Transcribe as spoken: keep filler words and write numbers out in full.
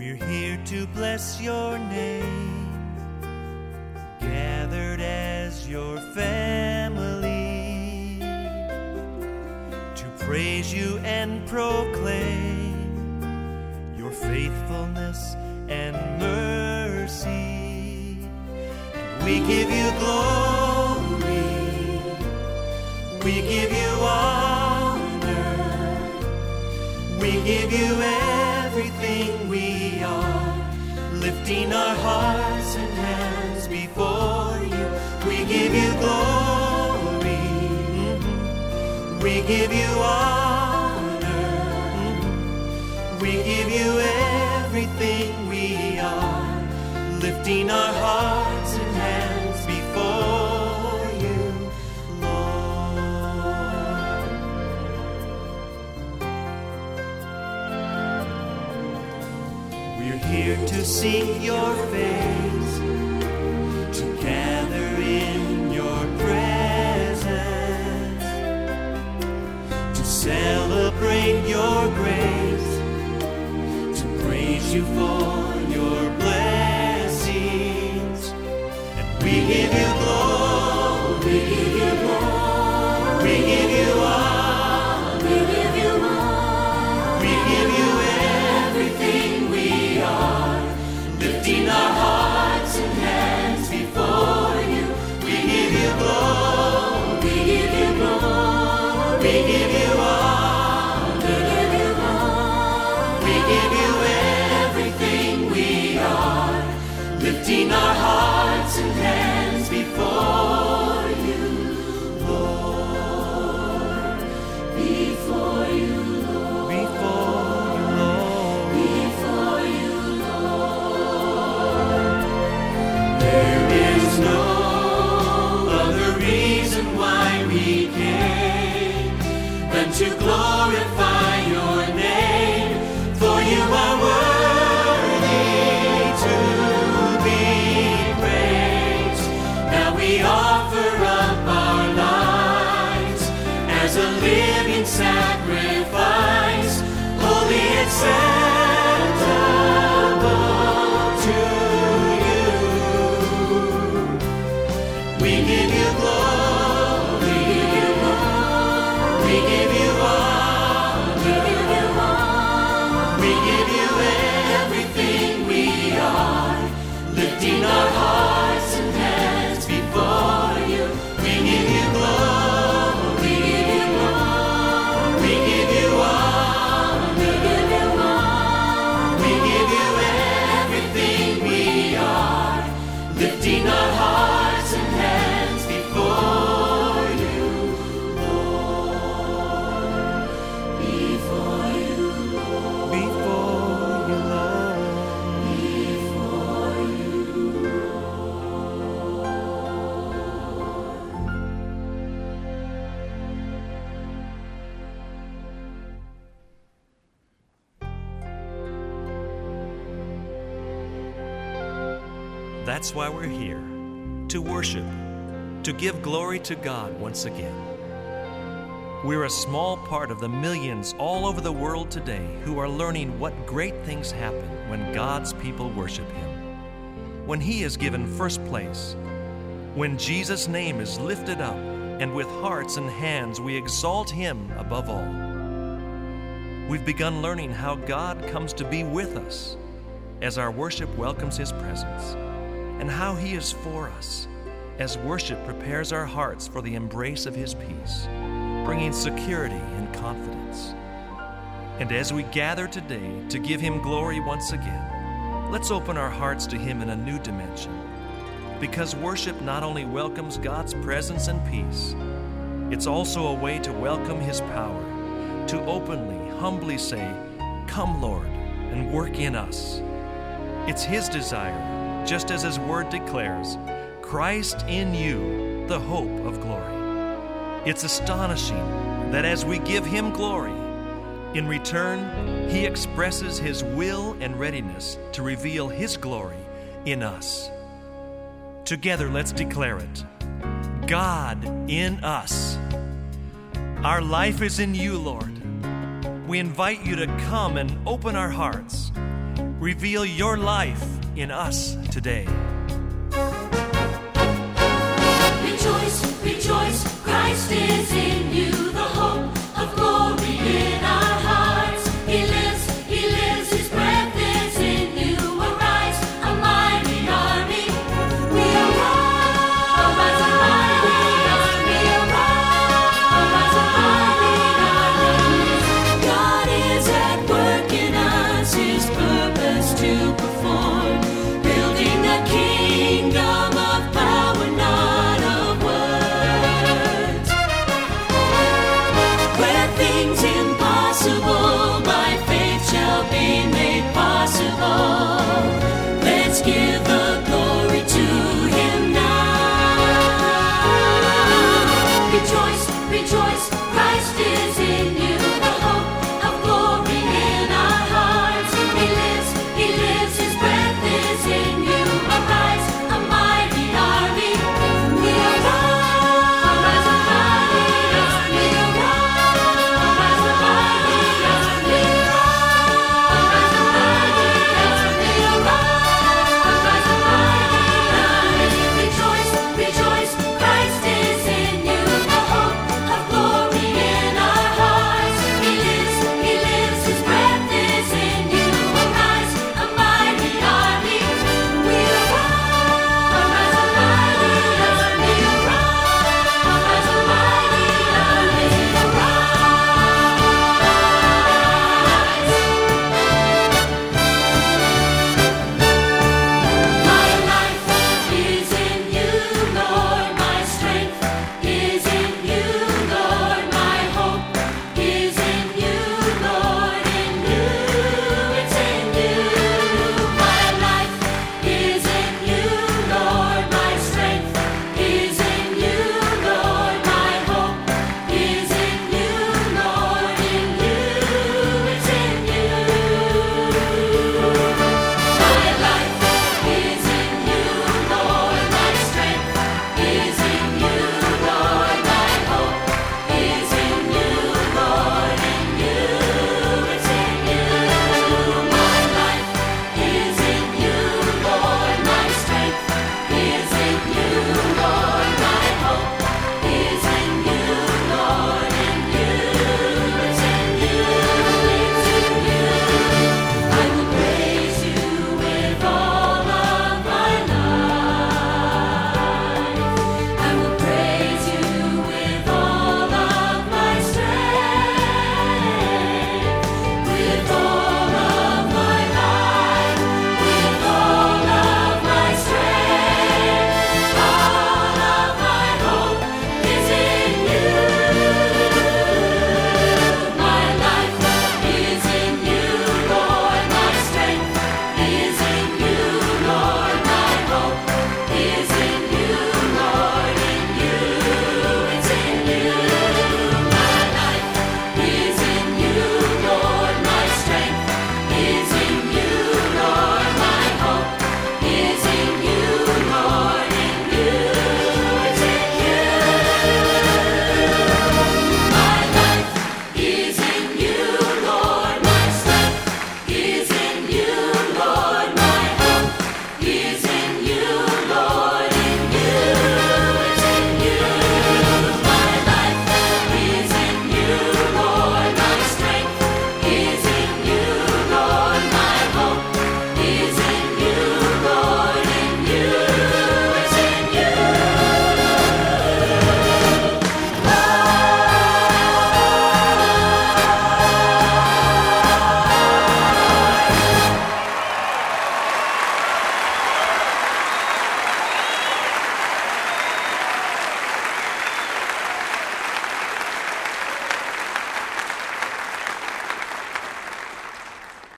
We're here to bless your name, gathered as your family, to praise you and proclaim your faithfulness and mercy. And we give you glory, we give you honor, we give you everything we are, lifting our hearts and hands before you. We give you glory, mm-hmm. we give you honor, mm-hmm. we give you everything we are, lifting our hearts and hands before you, Lord. We're here to seek your face, to gather in your presence, to celebrate your grace, to praise you for your blessings. And we give you glory, we give you glory, we give you honor, we give you honor, we give you everything we are, lifting our hearts and hands before you. We give you glory, we give you glory, we give you honor, we give you honor, we give you everything we are, lifting our hearts and hands before you, Lord, before you, Lord, before you, Lord, before you, Lord. There is no other reason why we came than to glorify your name, for you are worthy to be praised. Now we offer up our lives as a living sacrifice, holy acceptable to you. We give you glory, we give you honor, we give you everything we are, lifting our hearts and hands before you. We give you glory, we give you honor, we give you everything we are, lifting our hearts and hands before you, Lord, before you, Lord, before you, Lord, before you, That's why we're here, to worship, to give glory to God once again. We're a small part of the millions all over the world today who are learning what great things happen when God's people worship Him. When He is given first place, when Jesus' name is lifted up, and with hearts and hands we exalt Him above all. We've begun learning how God comes to be with us as our worship welcomes His presence, and how He is for us as worship prepares our hearts for the embrace of His peace, bringing security and confidence. And as we gather today to give Him glory once again, let's open our hearts to Him in a new dimension, because worship not only welcomes God's presence and peace, it's also a way to welcome His power, to openly, humbly say, "Come, Lord, and work in us." It's His desire, just as His word declares, Christ in you, the hope of glory. It's astonishing that as we give Him glory, in return, He expresses His will and readiness to reveal His glory in us. Together, let's declare it. God in us. Our life is in you, Lord. We invite you to come and open our hearts. Reveal your life in us today. Rejoice, rejoice, Christ is in you, the hope of glory in our hearts. He lives, He lives, His breath is in you. Arise, a mighty army. We arise, arise, a mighty army. Arise, a mighty army. God is at work in us, His purpose to perform.